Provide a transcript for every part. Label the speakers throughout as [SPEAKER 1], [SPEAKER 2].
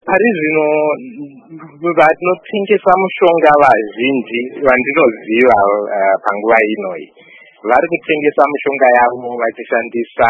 [SPEAKER 1] pari zvino vanotengesa mushonga vazhinji vandinoziva panguva inoi vari kutengesa mushonga yavo vachishandisa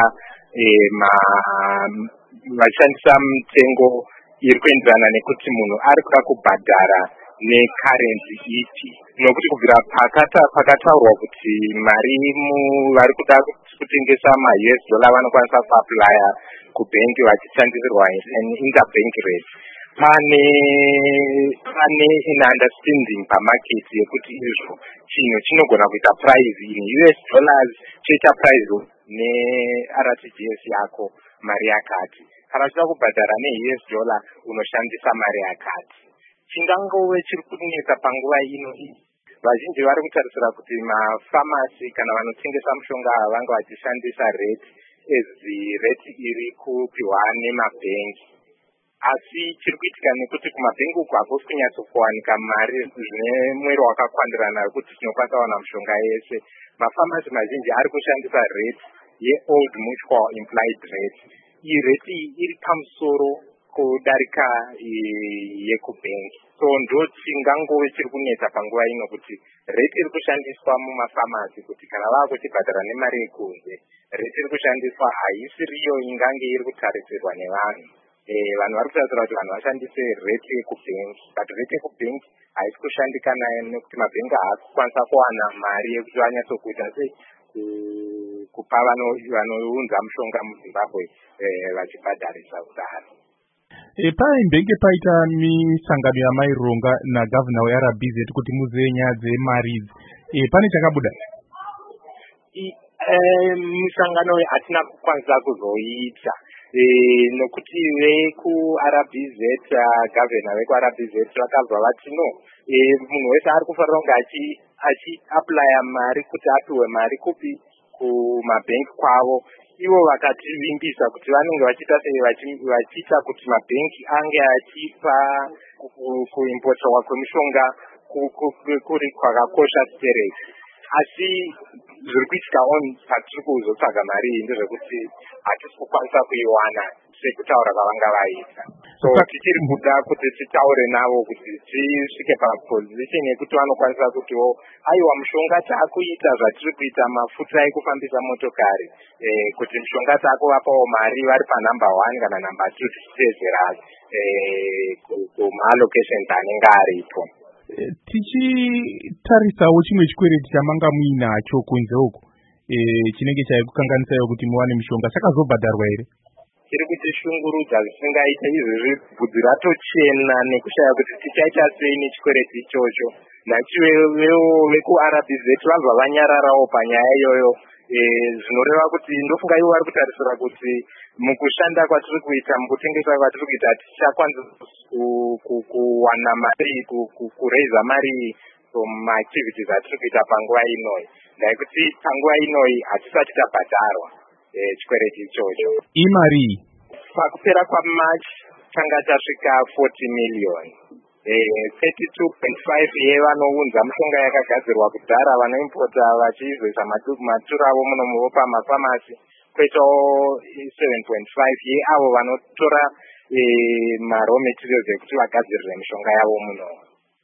[SPEAKER 1] mitengo iri kuenderana nekuti munhu ari kuda kubhadhara nekarenzi ipi, nokuti kubvira pakataurwa kuti mari vari kuda kutengesa ma-US dollar vanokwanisa kuaplya kubhengi vachishandisirwa interbank rate. Pane understanding pamaketi yekuti izvo chinhu chinogona kuita price in US dollars choita price ne-RTGS yako mari yakati. Kana uchida kubhadhara ne-US dollar unoshandisa mari yakati. Chingangove chiri kunetsa panguva ino iyi, vazhinji vari kutarisira kuti mafamasi kana vanotengesa mushonga vanga vachishandisa rate rate iri kupiwa nemabhengi. Asi chiri kuitika nekuti kumabhengi uku hakusi kunyatsokuwanika mari zvine mwero wakakwandirana wekuti tinokwanisa kuwana mushonga yese. Mafamasi mazhinji ari kushandisa rate ye-old mutual implied rate. Iyi rate iyi iri pamusoro kudarika yekubhengi. So ndo chingangove chiri kunetsa panguva ino kuti rate iri kushandiswa mumafamasi kuti kana vava kuchibhadhara nemari yekunze, rate iri kushandiswa haisiriyo ingange iri kutarisirwa nevanhu. Vanhu vari kutarisira kuti vanhu vashandise rate yekubhengi, but rate yekubhengi haisi kushandika nayo nekuti mabhengi haasi kukwanisa kuwana mari yekuti vanyatsokuita sei kupa vanounza mushonga muZimbabwe vachibhadharisa kudaro.
[SPEAKER 2] Paimbenge paita misangano yamaironga nagavhina weRBZ kuti muzive nyaya dzemari idzi, pane chakabuda?
[SPEAKER 1] Misangano hatina kukwanisa kuzoita nokuti vekuRBZ, gavhina vekuRBZ vakabva vati no, munhu wese ari kufanira kunge achiaplya mari kuti apiwe mari kupi kumabhengi kwavo. Ivo vakativimbisa kuti vanenge vachiita sei vachiita kuti mabhengi ange achipa kuimportwa kwemishonga kuri kwakakosha sekereki. Asi zviri kuitika patiri kuzotsvaga mari iyi ndezvekuti hatisi kukwanisa kuiwana sekutaura kwavanga vaita. So tichiri kuda kuti titaure navo kuti tisvike papozisheni yekuti vanokwanisa kutiwo aiwa mushonga taakuita zvatiri kuita mafuta ekufambisa motokari, kuti mushonga taakuvapawo mari vari panumber 1 kana number 2 tichiteedzera kumalocations anenge aripo.
[SPEAKER 2] Tichitarisawo chimwe chikwereti chamanga muinacho kunze uku chinenge chaikukanganisai kuti muwane mishonga chakazobhadharwa here?
[SPEAKER 1] Chiri kutishungurudza zvisingaite izvezvi, bvudzi ratochena nekushaya kuti tichaita sei nechikwereti ichocho. Nachivewo vekuRBZ vabva vanyararawo panyaya iyoyo, zvinoreva kuti ndofunga ivo vari kutarisira kuti mukushanda kwatiri kuita, mukutengesa kwatiri kuita, tichakwanisa kuwana mari, kureiza mari mumaactivities atiri kuita panguva inoi. Ndaikuti panguva inoi hatisati tabhadharwa chikwereti ichocho.
[SPEAKER 2] Imari
[SPEAKER 1] pakupera kwaMarch tanga tasvika 40 million. 32.5 yevanounza mushonga yakagadzirwa kudhara vanoimpota vachiizoisa maturo avo munomuvo pamafamasi, kwoitawo 7.5 yeavo vanotora maraw materials ekuti vagadzirire mishonga yavo muno.